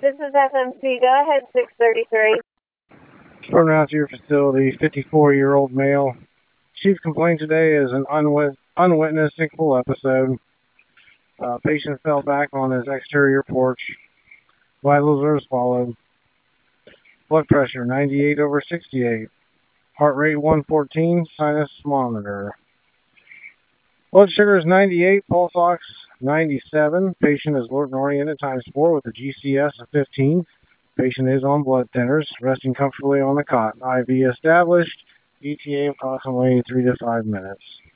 this is FMC. Go ahead, 633. Reporting out to your facility, 54-year-old male. Chief complaint today is an unwitnessed sinkhole episode. Patient fell back on his exterior porch. Vitals are as followed. Blood pressure 98/68. Heart rate 114. Sinus monitor. Blood sugar is 98. Pulse ox 97. Patient is alert and oriented ×4 with a GCS of 15. Patient is on blood thinners, resting comfortably on the cot. IV established. ETA approximately 3 to 5 minutes.